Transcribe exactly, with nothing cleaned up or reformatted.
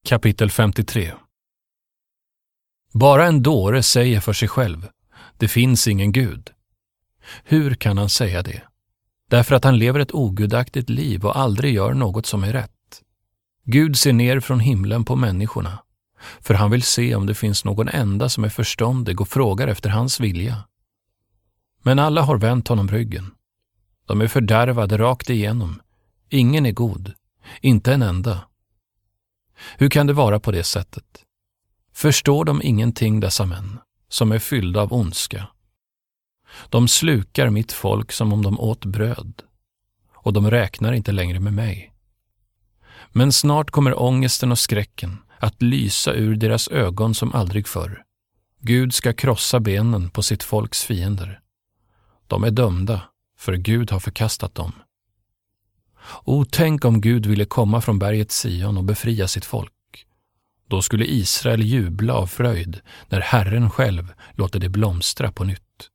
Kapitel femtiotre. Bara en dåre säger för sig själv: det finns ingen Gud. Hur kan han säga det? Därför att han lever ett ogudaktigt liv och aldrig gör något som är rätt. Gud ser ner från himlen på människorna, för han vill se om det finns någon enda som är förståndig och frågar efter hans vilja. Men alla har vänt honom ryggen. De är fördärvade rakt igenom. Ingen är god, inte en enda. Hur kan det vara på det sättet? Förstår de ingenting, dessa män, som är fyllda av ondska? De slukar mitt folk som om de åt bröd, och de räknar inte längre med mig. Men snart kommer ångesten och skräcken att lysa ur deras ögon som aldrig förr. Gud ska krossa benen på sitt folks fiender. De är dömda, för Gud har förkastat dem. O, tänk om Gud ville komma från berget Sion och befria sitt folk. Då skulle Israel jubla av fröjd när Herren själv låter det blomstra på nytt.